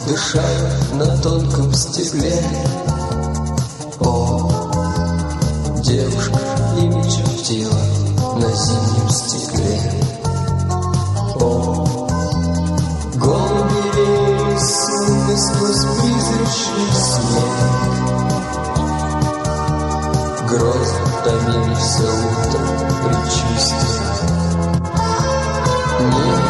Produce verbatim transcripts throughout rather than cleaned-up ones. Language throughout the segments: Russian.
дыша на тонком стекле. О, девушка имя чертила на зимнем стекле. О, голуби веяли сумы сквозь призрачный снег. Грозы томили все утро предчувствия. Нет.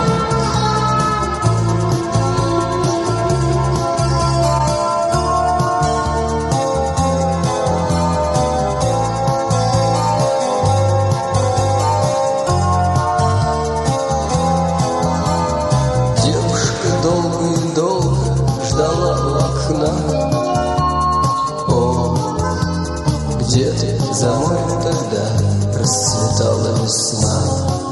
Где ты за морем тогда расцветала весна?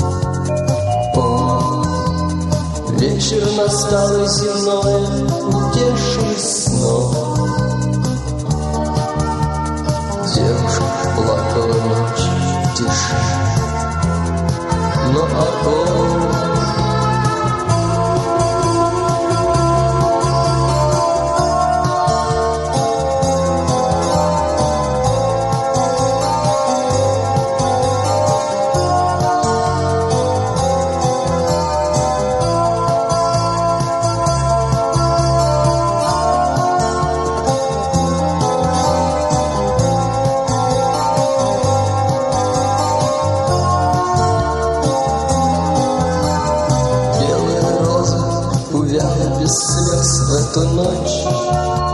О, вечер настал и земное утешил снова. Девушка плакала ночь в тиши, но около без слез в эту ночь.